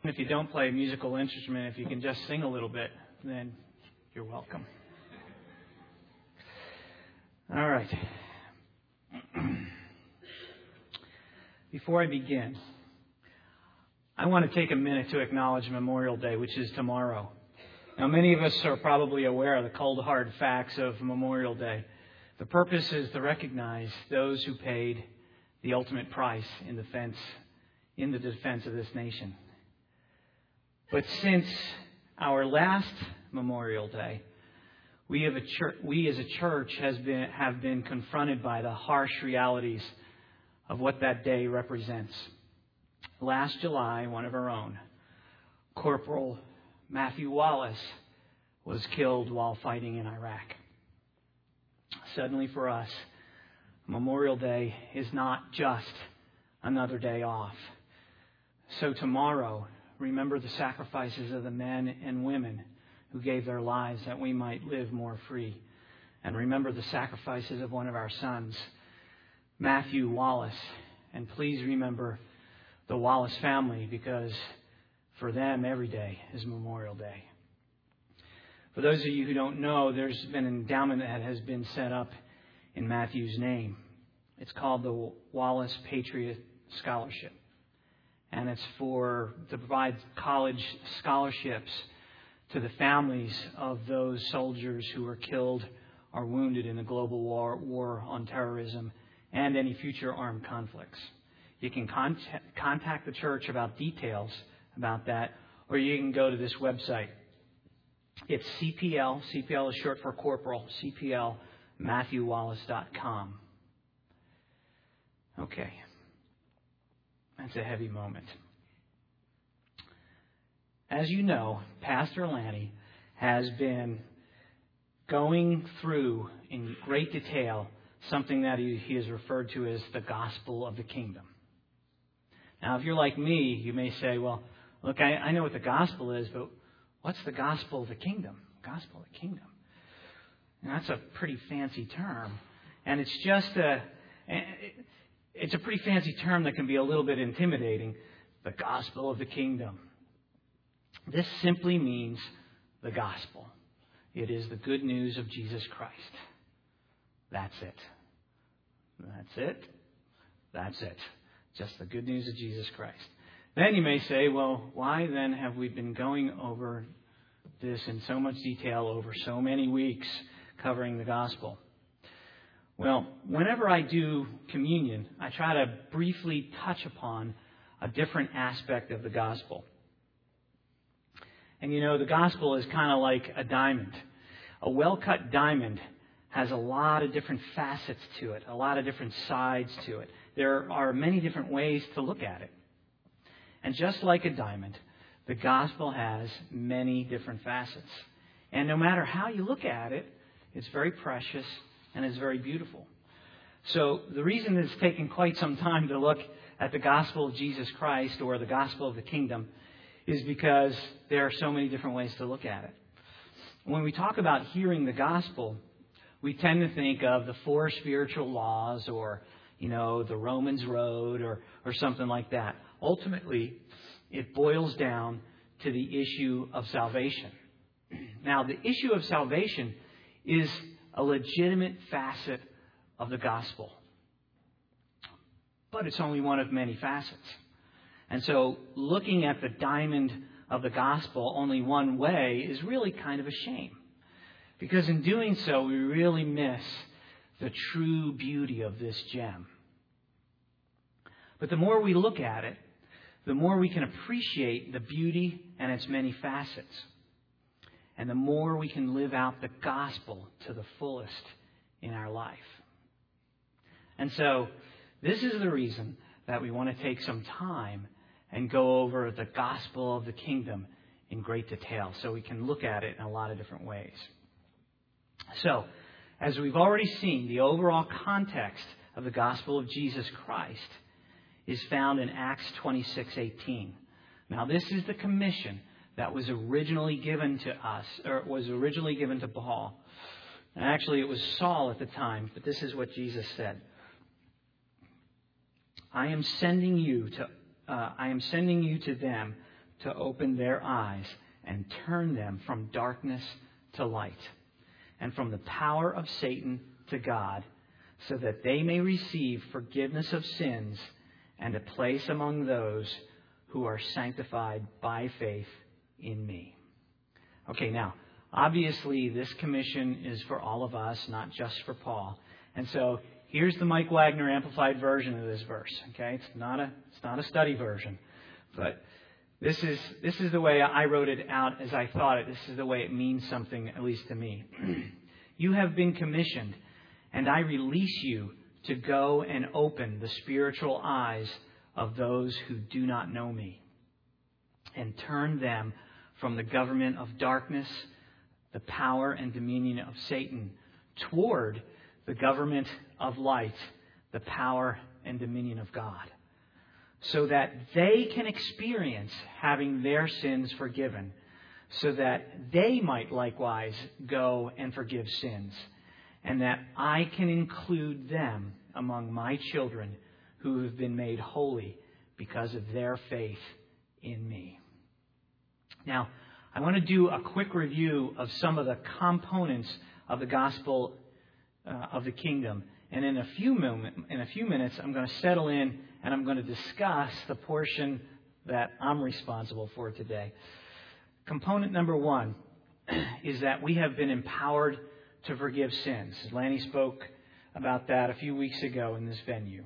If you don't play a musical instrument, if you can just sing a little bit, then you're welcome. All right. Before I begin, I want to take a minute to acknowledge Memorial Day, which is tomorrow. Now, many of us are probably aware of the cold, hard facts of Memorial Day. The purpose is to recognize those who paid the ultimate price in the defense of this nation. But since our last Memorial Day, we as a church have been confronted by the harsh realities of what that day represents. Last July, one of our own, Corporal Matthew Wallace, was killed while fighting in Iraq. Suddenly for us, Memorial Day is not just another day off. So tomorrow, remember the sacrifices of the men and women who gave their lives that we might live more free. And remember the sacrifices of one of our sons, Matthew Wallace. And please remember the Wallace family, because for them every day is Memorial Day. For those of you who don't know, there's been an endowment that has been set up in Matthew's name. It's called the Wallace Patriot Scholarship. And it's to provide college scholarships to the families of those soldiers who were killed or wounded in the global war on terrorism and any future armed conflicts. You can contact the church about details about that, or you can go to this website. It's CPL. CPL is short for Corporal. CPL.MatthewWallace.com. Okay. That's a heavy moment. As you know, Pastor Lanny has been going through in great detail something that he has referred to as the gospel of the kingdom. Now, if you're like me, you may say, well, look, I know what the gospel is, but what's the gospel of the kingdom? Gospel of the kingdom. And that's a pretty fancy term. And it's a pretty fancy term that can be a little bit intimidating. The gospel of the kingdom. This simply means the gospel. It is the good news of Jesus Christ. That's it. That's it. That's it. Just the good news of Jesus Christ. Then you may say, well, why then have we been going over this in so much detail over so many weeks covering the gospel? Well, whenever I do communion, I try to briefly touch upon a different aspect of the gospel. And you know, the gospel is kind of like a diamond. A well-cut diamond has a lot of different facets to it, a lot of different sides to it. There are many different ways to look at it. And just like a diamond, the gospel has many different facets. And no matter how you look at it, it's very precious and it's very beautiful. So the reason it's taken quite some time to look at the gospel of Jesus Christ, or the gospel of the kingdom, is because there are so many different ways to look at it. When we talk about hearing the gospel, we tend to think of the 4 spiritual laws, or, you know, the Romans Road, or something like that. Ultimately, it boils down to the issue of salvation. Now, the issue of salvation is a legitimate facet of the gospel. But it's only one of many facets. And so looking at the diamond of the gospel only one way is really kind of a shame. Because in doing so, we really miss the true beauty of this gem. But the more we look at it, the more we can appreciate the beauty and its many facets. And the more we can live out the gospel to the fullest in our life. And so this is the reason that we want to take some time and go over the gospel of the kingdom in great detail, so we can look at it in a lot of different ways. So, as we've already seen, the overall context of the gospel of Jesus Christ is found in Acts 26:18. Now, this is the commission that was originally given to us, or was originally given to Paul. And actually, it was Saul at the time, but this is what Jesus said. I am sending you to them, to open their eyes and turn them from darkness to light, and from the power of Satan to God, so that they may receive forgiveness of sins and a place among those who are sanctified by faith in me. Okay, now, obviously this commission is for all of us, not just for Paul. And so here's the Mike Wagner amplified version of this verse. Okay, it's not a study version, but this is the way I wrote it out as I thought it. This is the way it means something, at least to me. You have been commissioned, and I release you to go and open the spiritual eyes of those who do not know me, and turn them from the government of darkness, the power and dominion of Satan, toward the government of light, the power and dominion of God, so that they can experience having their sins forgiven, so that they might likewise go and forgive sins, and that I can include them among my children who have been made holy because of their faith in me. Now, I want to do a quick review of some of the components of the gospel of the kingdom. And in a few minutes, I'm going to settle in and I'm going to discuss the portion that I'm responsible for today. Component number one is that we have been empowered to forgive sins. Lanny spoke about that a few weeks ago in this venue.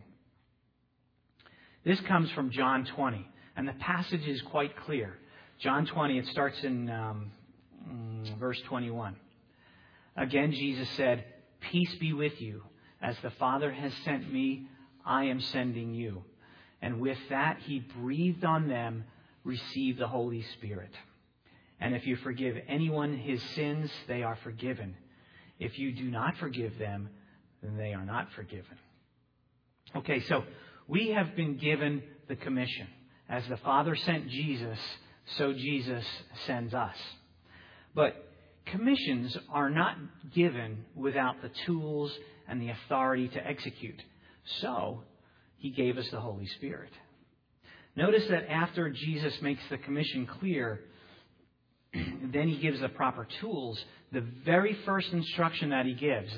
This comes from John 20, and the passage is quite clear. John 20, it starts in verse 21. Again, Jesus said, "Peace be with you. As the Father has sent me, I am sending you." And with that, he breathed on them, "Receive the Holy Spirit. And if you forgive anyone his sins, they are forgiven. If you do not forgive them, then they are not forgiven." Okay, so we have been given the commission. As the Father sent Jesus, so Jesus sends us. But commissions are not given without the tools and the authority to execute. So, he gave us the Holy Spirit. Notice that after Jesus makes the commission clear, then he gives the proper tools. The very first instruction that he gives,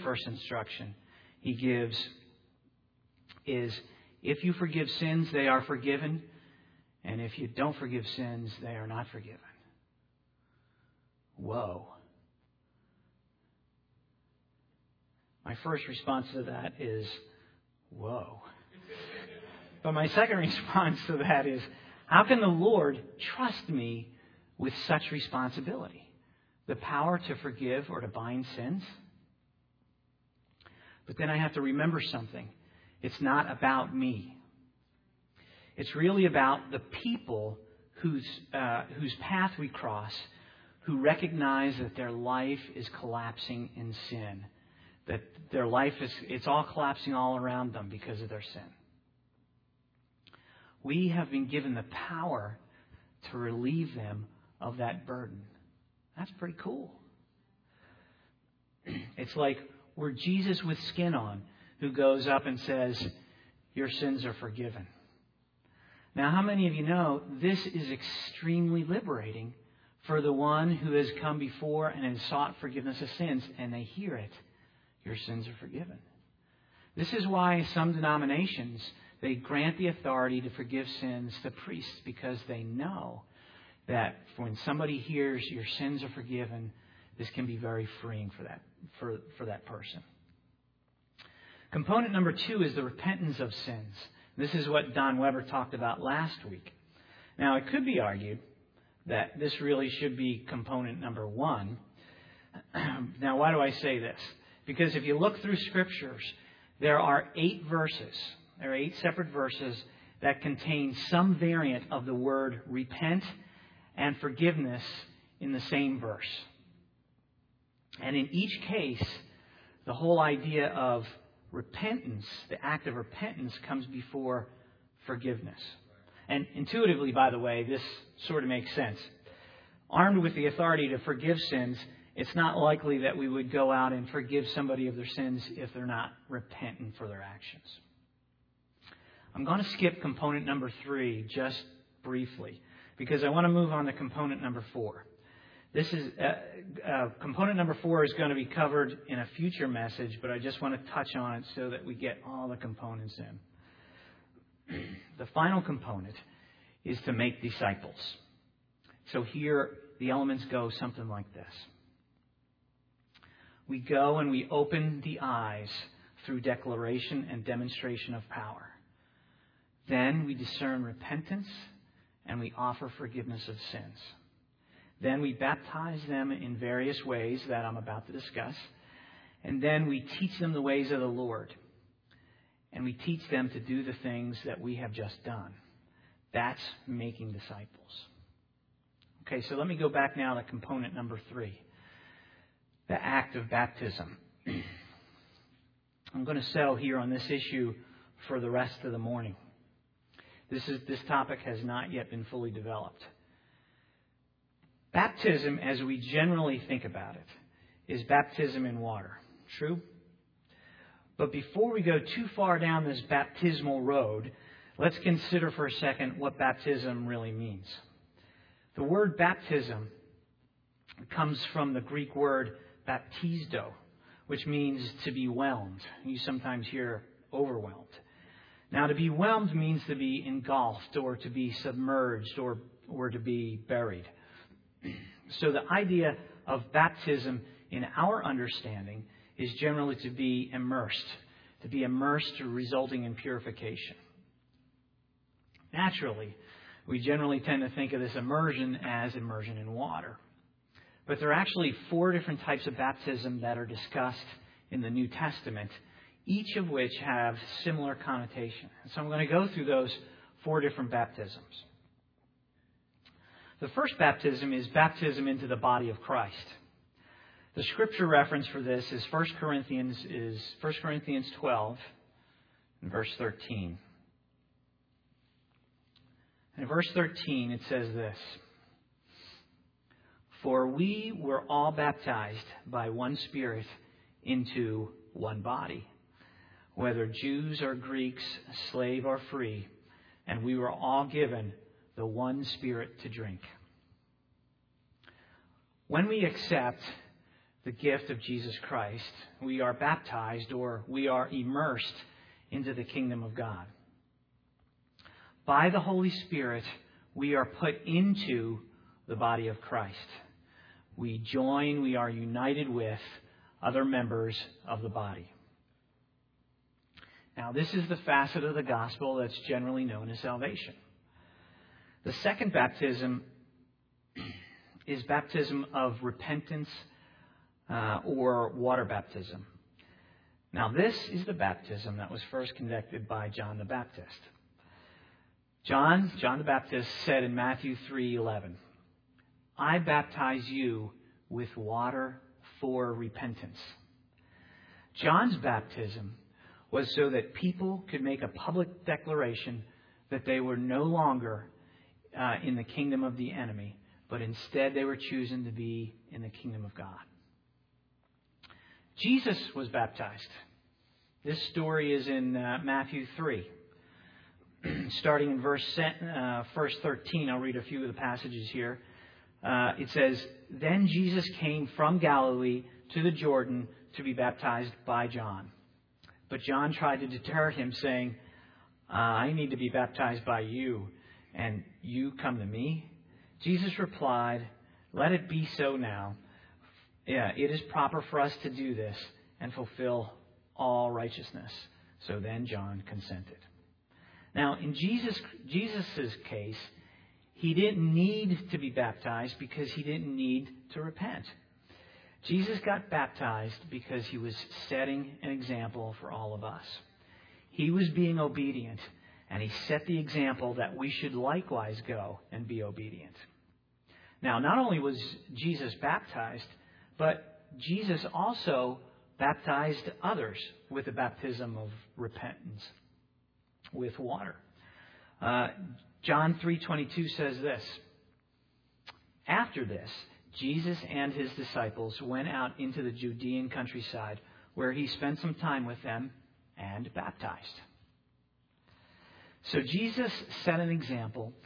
is, if you forgive sins, they are forgiven. And if you don't forgive sins, they are not forgiven. Whoa. My first response to that is, whoa. But my second response to that is, how can the Lord trust me with such responsibility? The power to forgive or to bind sins? But then I have to remember something. It's not about me. It's really about the people whose path we cross, who recognize that their life is collapsing in sin, that their life it's all collapsing all around them because of their sin. We have been given the power to relieve them of that burden. That's pretty cool. It's like we're Jesus with skin on, who goes up and says, "Your sins are forgiven." Now, how many of you know this is extremely liberating for the one who has come before and has sought forgiveness of sins, and they hear it, "Your sins are forgiven." This is why some denominations, they grant the authority to forgive sins to priests, because they know that when somebody hears "your sins are forgiven," this can be very freeing for that person. Component number two is the repentance of sins. This is what Don Weber talked about last week. Now, it could be argued that this really should be component number one. Now, why do I say this? Because if you look through Scriptures, there are 8 verses. There are 8 separate verses that contain some variant of the word repent and forgiveness in the same verse. And in each case, the whole idea of repentance, the act of repentance, comes before forgiveness. And intuitively, by the way, this sort of makes sense. Armed with the authority to forgive sins, it's not likely that we would go out and forgive somebody of their sins if they're not repentant for their actions. I'm going to skip component number 3 just briefly. because I want to move on to component number 4. This is component number 4 is going to be covered in a future message, but I just want to touch on it so that we get all the components in. The final component is to make disciples. So here the elements go something like this. We go and we open the eyes through declaration and demonstration of power. Then we discern repentance and we offer forgiveness of sins. Then we baptize them in various ways that I'm about to discuss. And then we teach them the ways of the Lord. And we teach them to do the things that we have just done. That's making disciples. Okay, so let me go back now to component number 3. The act of baptism. I'm going to settle here on this issue for the rest of the morning. This topic has not yet been fully developed. Baptism, as we generally think about it, is baptism in water. True? But before we go too far down this baptismal road, let's consider for a second what baptism really means. The word baptism comes from the Greek word baptizo, which means to be whelmed. You sometimes hear overwhelmed. Now, to be whelmed means to be engulfed or to be submerged or to be buried. So the idea of baptism in our understanding is generally to be immersed resulting in purification. Naturally, we generally tend to think of this immersion as immersion in water. But there are actually 4 different types of baptism that are discussed in the New Testament, each of which have similar connotation. So I'm going to go through those 4 different baptisms. The first baptism is baptism into the body of Christ. The scripture reference for this is 1 Corinthians 12 and verse 13. In verse 13 it says this: "For we were all baptized by one Spirit into one body, whether Jews or Greeks, slave or free, and we were all given the one Spirit to drink." When we accept the gift of Jesus Christ, we are baptized or we are immersed into the kingdom of God. By the Holy Spirit, we are put into the body of Christ. We are united with other members of the body. Now, this is the facet of the gospel that's generally known as salvation. The second baptism is baptism of repentance or water baptism. Now, this is the baptism that was first conducted by John the Baptist. John the Baptist said in Matthew 3:11, "I baptize you with water for repentance." John's baptism was so that people could make a public declaration that they were no longer in the kingdom of the enemy, but instead they were choosing to be in the kingdom of God. Jesus was baptized. This story is in Matthew 3. Starting in verse 13, I'll read a few of the passages here. It says, "Then Jesus came from Galilee to the Jordan to be baptized by John. But John tried to deter him, saying, 'I need to be baptized by you, and you come to me?' Jesus replied, 'Let it be so now. It is proper for us to do this and fulfill all righteousness.' So then John consented." Now, in Jesus' case, he didn't need to be baptized because he didn't need to repent. Jesus got baptized because he was setting an example for all of us. He was being obedient, and he set the example that we should likewise go and be obedient. Now, not only was Jesus baptized, but Jesus also baptized others with the baptism of repentance with water. John 3:22 says this: "After this, Jesus and his disciples went out into the Judean countryside, where he spent some time with them and baptized." So Jesus set an example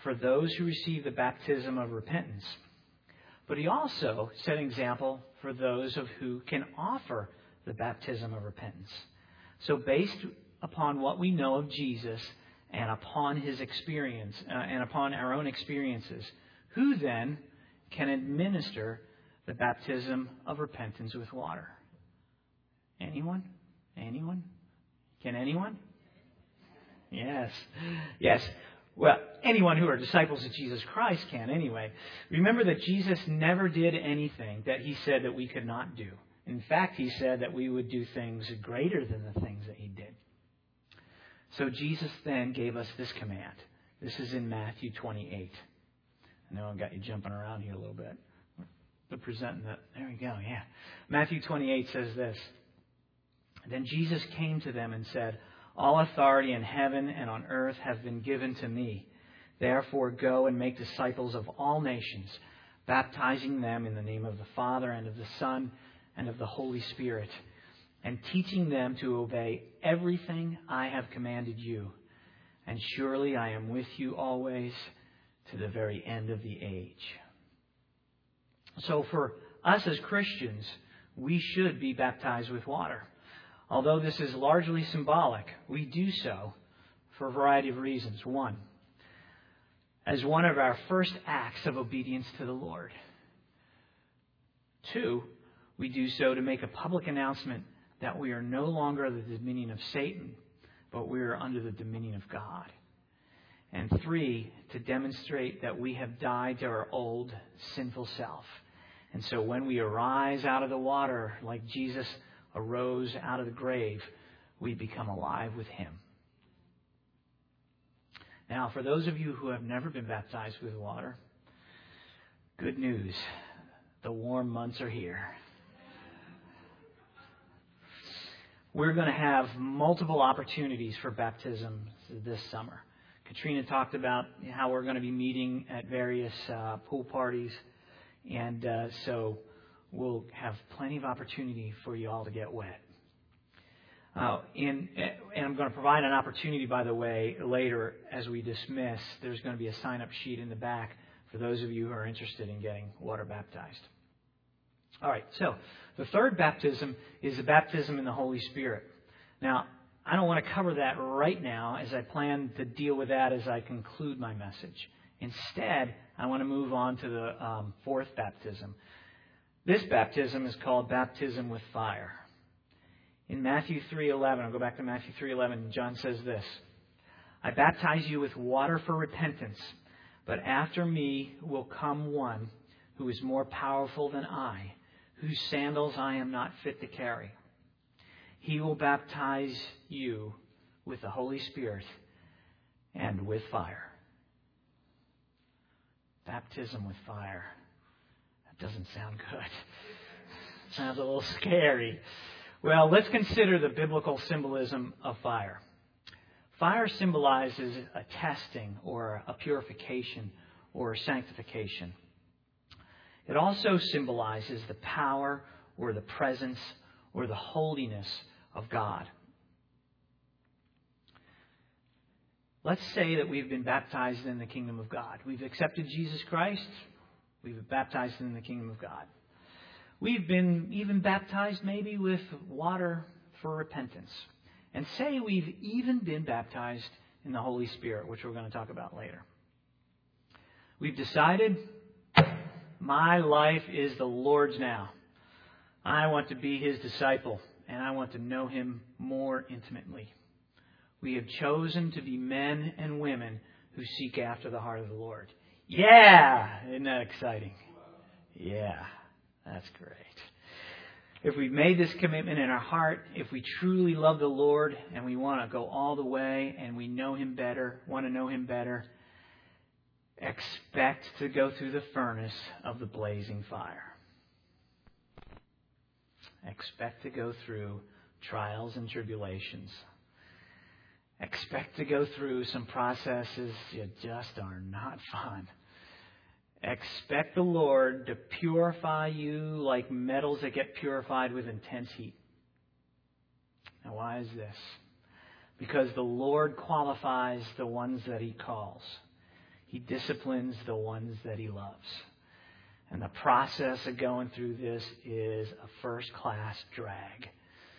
for those who receive the baptism of repentance. But he also set an example for those of who can offer the baptism of repentance. So based upon what we know of Jesus and upon his experience and upon our own experiences, who then can administer the baptism of repentance with water? Anyone? Anyone? Can anyone? Yes. Yes. Well, anyone who are disciples of Jesus Christ can anyway. Remember that Jesus never did anything that he said that we could not do. In fact, he said that we would do things greater than the things that he did. So Jesus then gave us this command. This is in Matthew 28. I know I've got you jumping around here a little bit. But presenting that. There we go, yeah. Matthew 28 says this. Then Jesus came to them and said, all authority in heaven and on earth have been given to me. Therefore go and make disciples of all nations, baptizing them in the name of the Father and of the Son and of the Holy Spirit, and teaching them to obey everything I have commanded you. And surely I am with you always to the very end of the age. So for us as Christians, we should be baptized with water. Although this is largely symbolic, we do so for a variety of reasons. One, as one of our first acts of obedience to the Lord. Two, we do so to make a public announcement that we are no longer under the dominion of Satan, but we are under the dominion of God. And three, to demonstrate that we have died to our old sinful self. And so when we arise out of the water, like Jesus arose out of the grave, we become alive with him. Now, for those of you who have never been baptized with water, good news. The warm months are here. We're going to have multiple opportunities for baptism this summer. Katrina talked about how we're going to be meeting at various pool parties. And so we'll have plenty of opportunity for you all to get wet. And I'm going to provide an opportunity, by the way, later as we dismiss. There's going to be a sign-up sheet in the back for those of you who are interested in getting water baptized. All right, so the third baptism is the baptism in the Holy Spirit. Now, I don't want to cover that right now, as I plan to deal with that as I conclude my message. Instead, I want to move on to the fourth baptism. This baptism is called baptism with fire. In Matthew 3:11, I'll go back to Matthew 3:11, John says this, I baptize you with water for repentance, but after me will come one who is more powerful than I, whose sandals I am not fit to carry. He will baptize you with the Holy Spirit and with fire. Baptism with fire. That doesn't sound good. Sounds a little scary. Well, let's consider the biblical symbolism of fire. Fire symbolizes a testing or a purification or a sanctification. It also symbolizes the power or the presence or the holiness of God. Let's say that we've been baptized in the kingdom of God. We've accepted Jesus Christ. We've been baptized in the kingdom of God. We've been even baptized maybe with water for repentance. And say we've even been baptized in the Holy Spirit, which we're going to talk about later. We've decided, my life is the Lord's now. I want to be His disciple, and I want to know Him more intimately. We have chosen to be men and women who seek after the heart of the Lord. Yeah! Isn't that exciting? Yeah, that's great. If we've made this commitment in our heart, if we truly love the Lord and we want to go all the way and we know Him better, want to know Him better, expect to go through the furnace of the blazing fire. Expect to go through trials and tribulations. Expect to go through some processes that just are not fun. Expect the Lord to purify you like metals that get purified with intense heat. Now, why is this? Because the Lord qualifies the ones that He calls. He disciplines the ones that He loves. And the process of going through this is a first-class drag.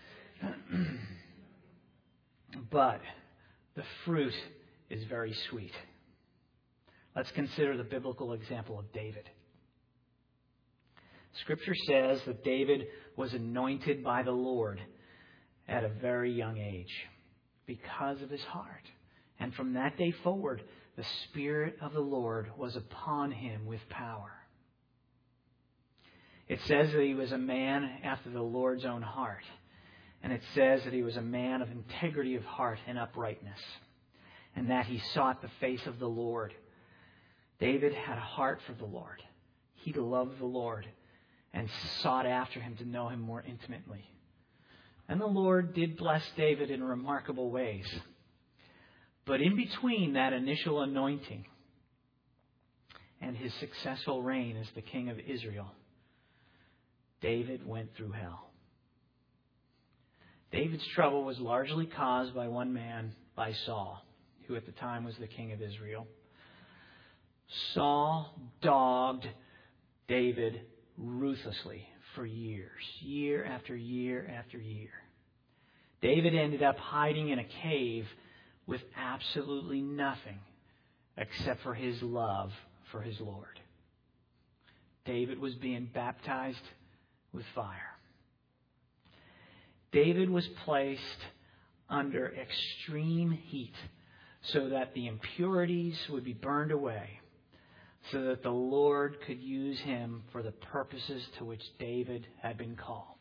But the fruit is very sweet. Let's consider the biblical example of David. Scripture says that David was anointed by the Lord at a very young age because of his heart. And from that day forward, the Spirit of the Lord was upon him with power. It says that he was a man after the Lord's own heart. And it says that he was a man of integrity of heart and uprightness. And that he sought the face of the Lord. David had a heart for the Lord. He loved the Lord and sought after Him to know Him more intimately. And the Lord did bless David in remarkable ways. But in between that initial anointing and his successful reign as the king of Israel, David went through hell. David's trouble was largely caused by one man, by Saul, who at the time was the king of Israel. Saul dogged David ruthlessly for years, year after year after year. David ended up hiding in a cave with absolutely nothing except for his love for his Lord. David was being baptized with fire. David was placed under extreme heat so that the impurities would be burned away, so that the Lord could use him for the purposes to which David had been called.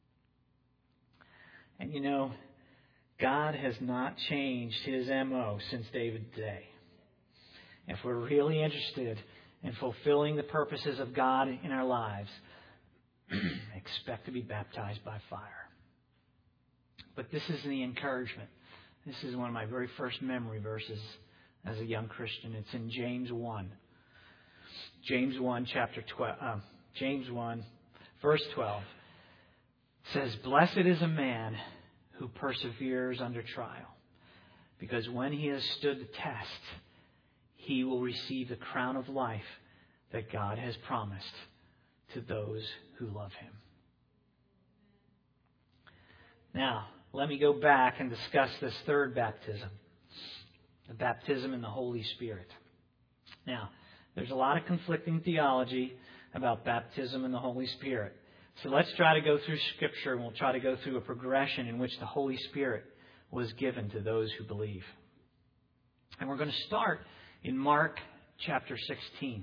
And you know, God has not changed His MO since David's day. If we're really interested in fulfilling the purposes of God in our lives, expect to be baptized by fire. But this is the encouragement. This is one of my very first memory verses as a young Christian. It's in James 1. James 1, James 1, verse 12. It says, "Blessed is a man who perseveres under trial, because when he has stood the test, he will receive the crown of life that God has promised to those who love Him." Now, let me go back and discuss this third baptism, the baptism in the Holy Spirit. Now, there's a lot of conflicting theology about baptism in the Holy Spirit. So let's try to go through Scripture, and we'll try to go through a progression in which the Holy Spirit was given to those who believe. And we're going to start in Mark chapter 16.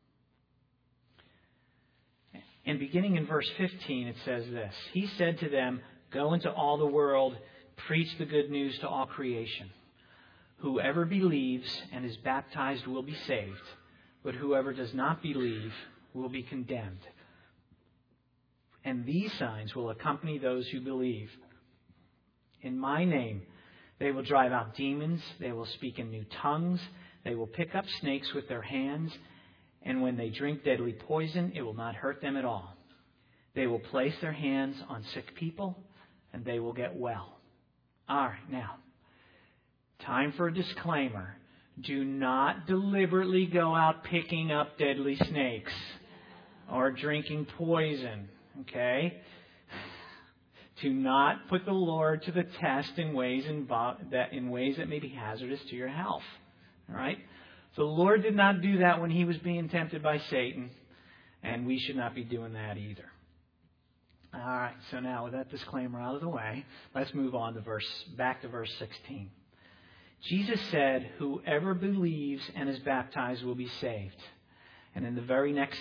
And beginning in verse 15, it says this: "He said to them, 'Go into all the world, preach the good news to all creation. Whoever believes and is baptized will be saved, but whoever does not believe will be condemned. And these signs will accompany those who believe. In my name, they will drive out demons. They will speak in new tongues. They will pick up snakes with their hands. And when they drink deadly poison, it will not hurt them at all. They will place their hands on sick people, and they will get well.'" All right, now, time for a disclaimer. Do not deliberately go out picking up deadly snakes or drinking poison. Okay? Do not put the Lord to the test in ways that may be hazardous to your health. All right? So the Lord did not do that when He was being tempted by Satan, and we should not be doing that either. All right. So now, with that disclaimer out of the way, let's move on to back to verse 16. Jesus said, "Whoever believes and is baptized will be saved." And in the very next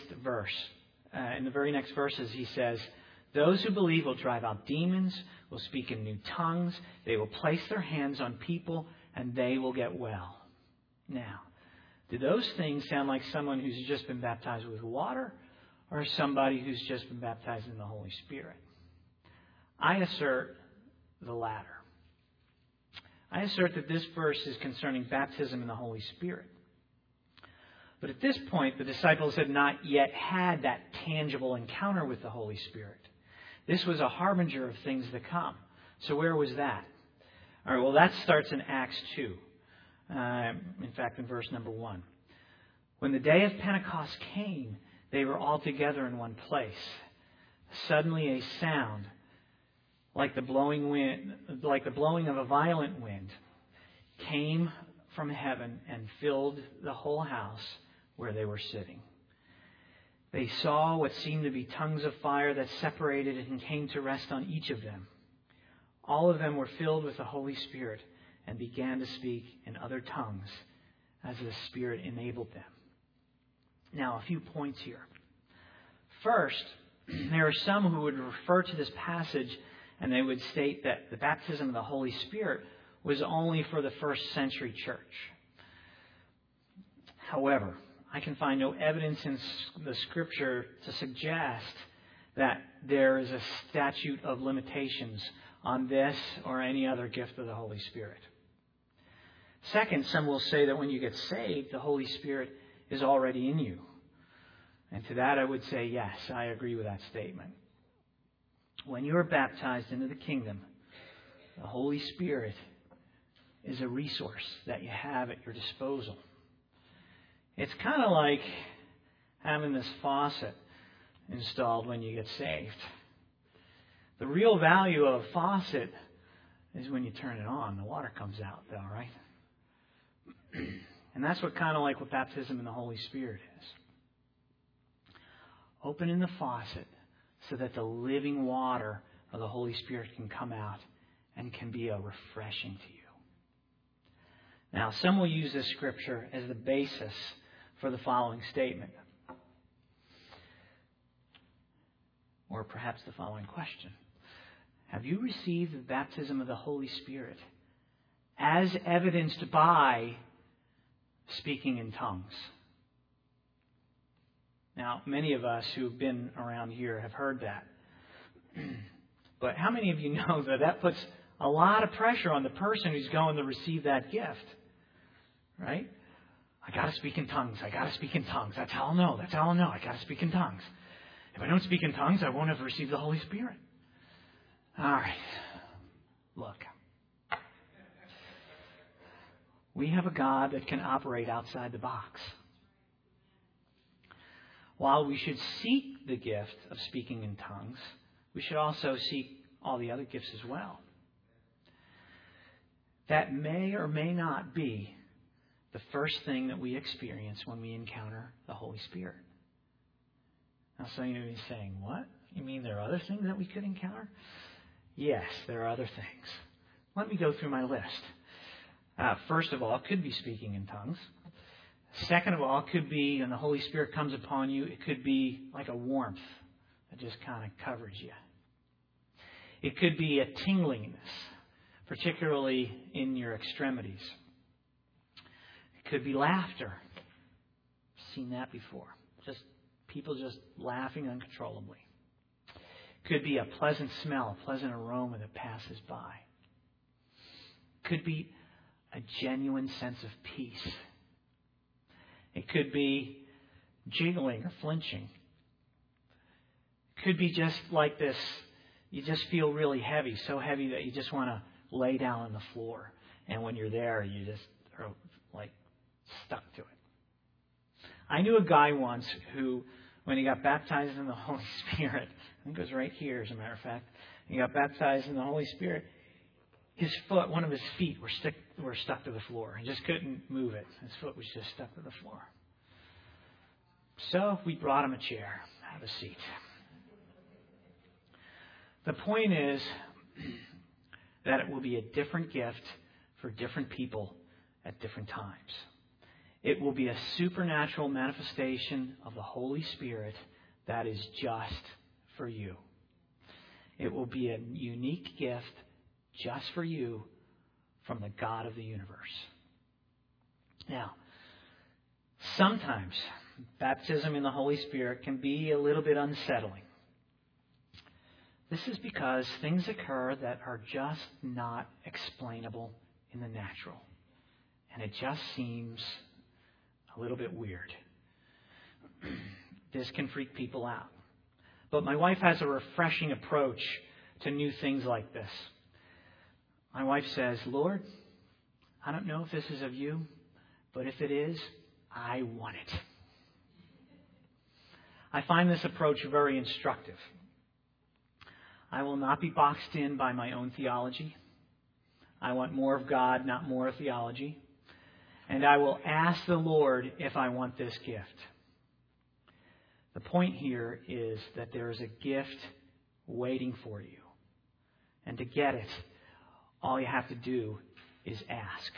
verses, He says, "Those who believe will drive out demons, will speak in new tongues, they will place their hands on people, and they will get well." Now, do those things sound like someone who's just been baptized with water, or somebody who's just been baptized in the Holy Spirit? I assert the latter. I assert that this verse is concerning baptism in the Holy Spirit. But at this point, the disciples had not yet had that tangible encounter with the Holy Spirit. This was a harbinger of things to come. So where was that? All right, well, that starts in Acts 2. In fact, in verse number 1. When the day of Pentecost came, they were all together in one place. Suddenly a sound, like the blowing of a violent wind, came from heaven and filled the whole house where they were sitting. They saw what seemed to be tongues of fire that separated and came to rest on each of them. All of them were filled with the Holy Spirit and began to speak in other tongues as the Spirit enabled them. Now, a few points here. First, there are some who would refer to this passage and they would state that the baptism of the Holy Spirit was only for the first century church. However, I can find no evidence in the Scripture to suggest that there is a statute of limitations on this or any other gift of the Holy Spirit. Second, some will say that when you get saved, the Holy Spirit is already in you. And to that I would say, yes, I agree with that statement. When you are baptized into the kingdom, the Holy Spirit is a resource that you have at your disposal. It's kind of like having this faucet installed when you get saved. The real value of a faucet is when you turn it on. The water comes out, though, right? And that's what baptism in the Holy Spirit is. Opening the faucet so that the living water of the Holy Spirit can come out and can be a refreshing to you. Now, some will use this scripture as the basis for the following statement. Or perhaps the following question. Have you received the baptism of the Holy Spirit as evidenced by speaking in tongues? Now, many of us who have been around here have heard that. But how many of you know that puts a lot of pressure on the person who's going to receive that gift? Right? I got to speak in tongues. I got to speak in tongues. That's how I'll know. That's how I'll know. I got to speak in tongues. If I don't speak in tongues, I won't have received the Holy Spirit. All right. Look. We have a God that can operate outside the box. While we should seek the gift of speaking in tongues, we should also seek all the other gifts as well. That may or may not be the first thing that we experience when we encounter the Holy Spirit. Now, some of you may be saying, what? You mean there are other things that we could encounter? Yes, there are other things. Let me go through my list. First of all, it could be speaking in tongues. Second of all, it could be, when the Holy Spirit comes upon you, it could be like a warmth that just kind of covers you. It could be a tingliness, particularly in your extremities. It could be laughter. I've seen that before. Just people just laughing uncontrollably. It could be a pleasant smell, a pleasant aroma that passes by. It could be a genuine sense of peace. It could be jiggling or flinching. It could be just like this. You just feel really heavy, so heavy that you just want to lay down on the floor. And when you're there, you just are like stuck to it. I knew a guy once who, when he got baptized in the Holy Spirit, I think it was right here, as a matter of fact, he got baptized in the Holy Spirit. One of his feet were stuck to the floor. He just couldn't move it. His foot was just stuck to the floor. So we brought him a chair. Have a seat. The point is that it will be a different gift for different people at different times. It will be a supernatural manifestation of the Holy Spirit that is just for you. It will be a unique gift just for you from the God of the universe. Now, sometimes baptism in the Holy Spirit can be a little bit unsettling. This is because things occur that are just not explainable in the natural. And it just seems a little bit weird. This can freak people out. But my wife has a refreshing approach to new things like this. My wife says, Lord, I don't know if this is of you, but if it is, I want it. I find this approach very instructive. I will not be boxed in by my own theology. I want more of God, not more of theology. And I will ask the Lord if I want this gift. The point here is that there is a gift waiting for you. And to get it, all you have to do is ask.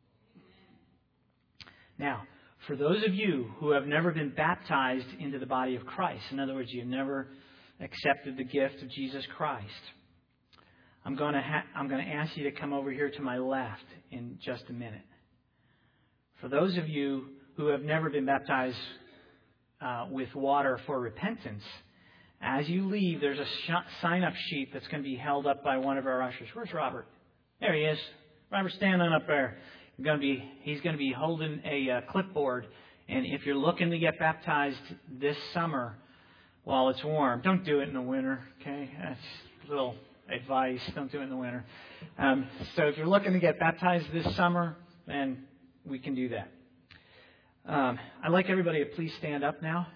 Now, for those of you who have never been baptized into the body of Christ, in other words, you've never accepted the gift of Jesus Christ, I'm going to ask you to come over here to my left in just a minute. For those of you who have never been baptized with water for repentance, as you leave, there's a sign-up sheet that's going to be held up by one of our ushers. Where's Robert? There he is. Robert, stand on up there. He's going to be holding a clipboard. And if you're looking to get baptized this summer while it's warm, don't do it in the winter, okay? That's a little advice. Don't do it in the winter. So if you're looking to get baptized this summer, then we can do that. I'd like everybody to please stand up now.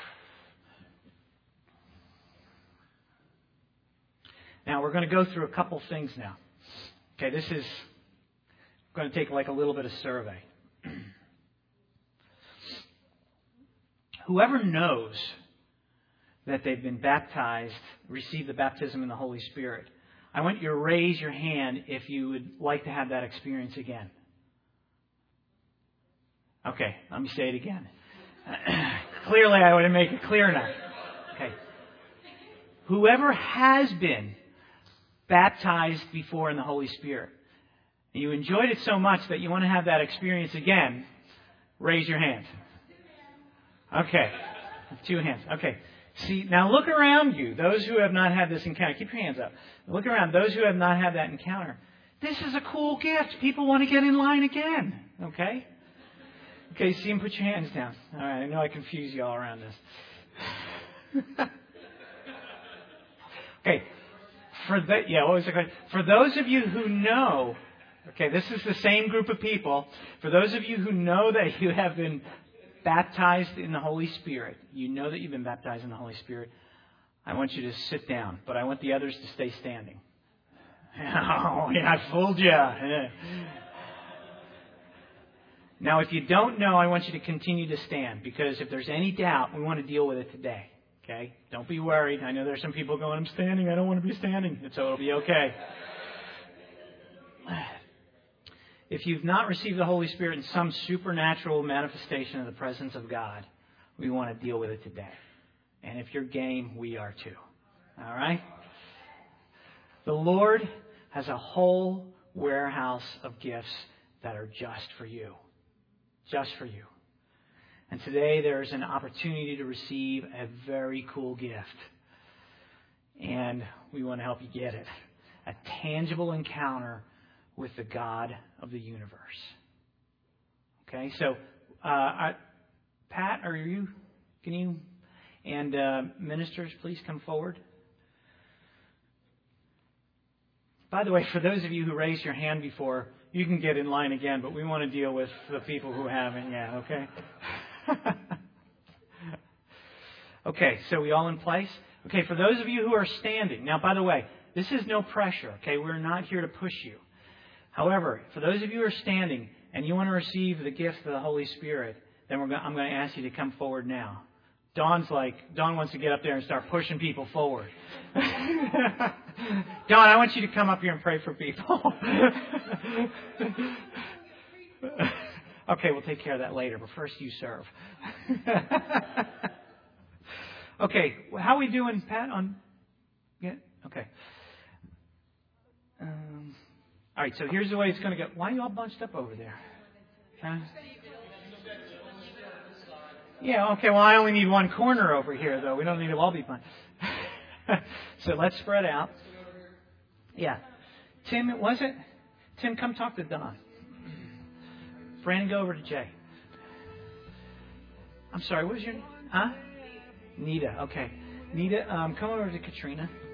Now, we're going to go through a couple things now. Okay, this is going to take like a little bit of survey. Whoever knows that they've been baptized, received the baptism in the Holy Spirit, I want you to raise your hand if you would like to have that experience again. Okay, let me say it again. Clearly, I wouldn't make it clear enough. Okay. Whoever has been baptized before in the Holy Spirit, and you enjoyed it so much that you want to have that experience again, raise your hand. Okay. 2 hands. Okay. See, now look around you. Those who have not had this encounter, keep your hands up. Look around. Those who have not had that encounter. This is a cool gift. People want to get in line again. Okay? Okay, see them, put your hands down. All right, I know I confuse you all around this. Okay. What was the question? For those of you who know, okay, this is the same group of people. For those of you who know that you have been baptized in the Holy Spirit, you know that you've been baptized in the Holy Spirit, I want you to sit down, but I want the others to stay standing. Oh, yeah, I fooled you. Now, if you don't know, I want you to continue to stand, because if there's any doubt, we want to deal with it today. Okay? Don't be worried. I know there's some people going, I'm standing. I don't want to be standing. So it'll be okay. If you've not received the Holy Spirit in some supernatural manifestation of the presence of God, we want to deal with it today. And if you're game, we are too. All right? The Lord has a whole warehouse of gifts that are just for you. Just for you. And today there's an opportunity to receive a very cool gift. And we want to help you get it. A tangible encounter with the God of the universe. Okay, so Pat, can you, and ministers, please come forward. By the way, for those of you who raised your hand before, you can get in line again, but we want to deal with the people who haven't yet, okay? Okay, so we all in place? Okay, for those of you who are standing, now, by the way, this is no pressure, okay? We're not here to push you. However, for those of you who are standing and you want to receive the gift of the Holy Spirit, then I'm going to ask you to come forward now. Dawn wants to get up there and start pushing people forward. Dawn, I want you to come up here and pray for people. Okay, we'll take care of that later, but first you serve. Okay, how are we doing, Pat? Yeah? Okay. All right, so here's the way it's going to go. Why are you all bunched up over there? Huh? Yeah, okay, well, I only need one corner over here, though. We don't need to all be bunched. So let's spread out. Yeah. Tim, was it? Tim, come talk to Don. Brandon, go over to Jay. I'm sorry, what was your name? Huh? Nita, okay. Nita, come over to Katrina.